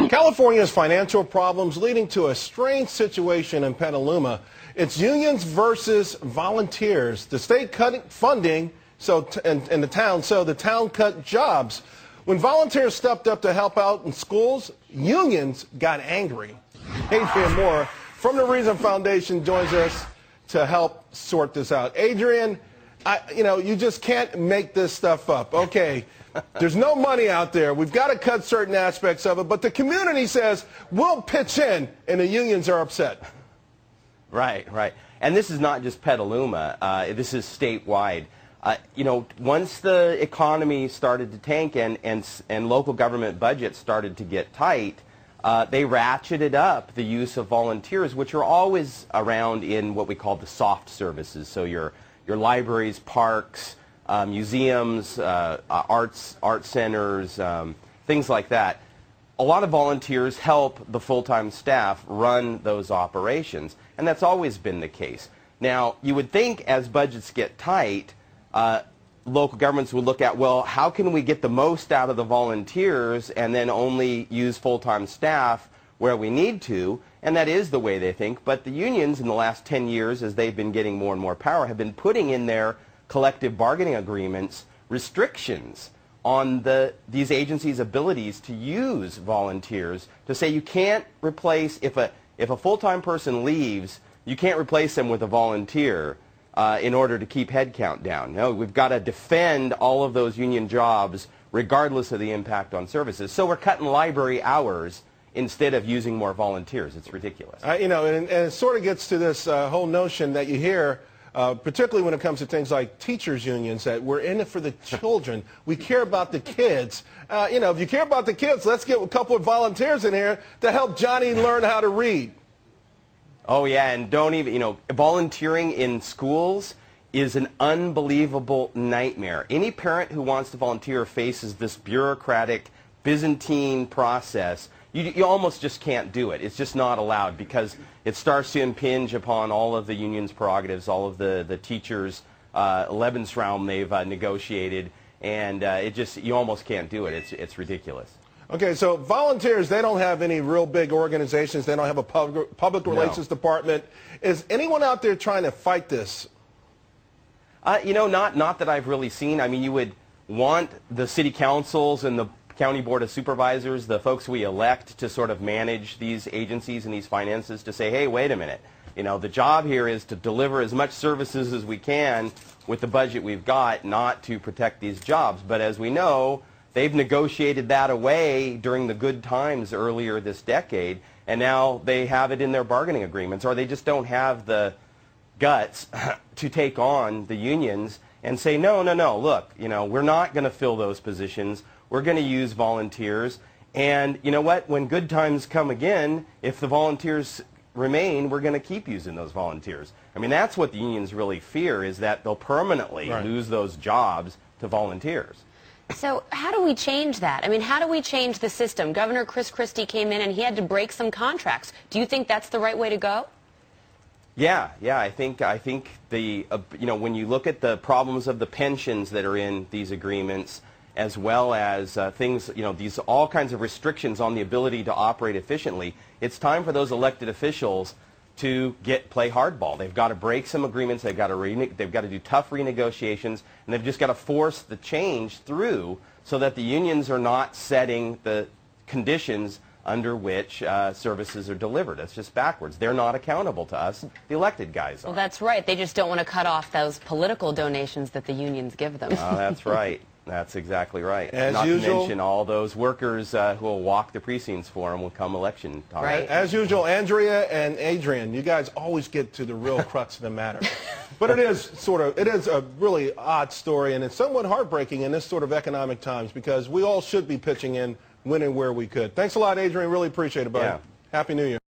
California's financial problems leading to a strange situation in Petaluma. It's unions versus volunteers. The state cutting funding in the town, so the town cut jobs. When volunteers stepped up to help out in schools, unions got angry. Adrian Moore from the Reason Foundation joins us to help sort this out. Adrian, you just can't make this stuff up. Okay, there's no money out there. We've got to cut certain aspects of it, but the community says we'll pitch in, and the unions are upset. Right, right. And this is not just Petaluma. This is statewide. Once the economy started to tank and local government budgets started to get tight, they ratcheted up the use of volunteers, which are always around in what we call the soft services. So your libraries, parks, museums, art centers, things like that. A lot of volunteers help the full-time staff run those operations, and that's always been the case. Now, you would think as budgets get tight, local governments would look at, well, how can we get the most out of the volunteers and then only use full-time staff where we need to, and that is the way they think. But the unions in the last 10 years, as they've been getting more and more power, have been putting in their collective bargaining agreements restrictions on these agencies' abilities to use volunteers, to say you can't replace, if a full-time person leaves, you can't replace them with a volunteer in order to keep headcount down. No, we've got to defend all of those union jobs regardless of the impact on services. So we're cutting library hours instead of using more volunteers. It's ridiculous. And it sort of gets to this whole notion that you hear, particularly when it comes to things like teachers' unions, that we're in it for the children. We care about the kids. If you care about the kids, let's get a couple of volunteers in here to help Johnny learn how to read. Oh, yeah, and don't even, volunteering in schools is an unbelievable nightmare. Any parent who wants to volunteer faces this bureaucratic, Byzantine process. You almost just can't do it. It's just not allowed because it starts to impinge upon all of the union's prerogatives, all of the teachers' Lebensraum they've negotiated, and you almost can't do it. It's ridiculous. Okay, so volunteers, they don't have any real big organizations. They don't have a public relations department. Is anyone out there trying to fight this? Not that I've really seen. I mean, you would want the city councils and the county board of supervisors, the folks we elect to sort of manage these agencies and these finances, to say, hey, wait a minute. The job here is to deliver as much services as we can with the budget we've got, not to protect these jobs. But as we know, they've negotiated that away during the good times earlier this decade, and now they have it in their bargaining agreements, or they just don't have the guts to take on the unions and say, no, look, we're not going to fill those positions. We're going to use volunteers. And you know what? When good times come again, if the volunteers remain, we're going to keep using those volunteers. I mean, that's what the unions really fear, is that they'll permanently lose those jobs to volunteers. So how do we change that? I mean, how do we change the system? Governor Chris Christie came in and he had to break some contracts. Do you think that's the right way to go? Yeah. I think when you look at the problems of the pensions that are in these agreements, as well as things, these all kinds of restrictions on the ability to operate efficiently, it's time for those elected officials to play hardball. They've got to break some agreements. They've got to do tough renegotiations, and they've just got to force the change through so that the unions are not setting the conditions under which services are delivered. That's just backwards. They're not accountable to us. The elected guys are. Well, that's right. They just don't want to cut off those political donations that the unions give them. That's right. That's exactly right. As usual, not to mention all those workers who will walk the precincts for them will come election time. Right. As usual, Andrea and Adrian, you guys always get to the real crux of the matter. But it is a really odd story, and it's somewhat heartbreaking in this sort of economic times, because we all should be pitching in when and where we could. Thanks a lot, Adrian. Really appreciate it, buddy. Yeah. Happy New Year.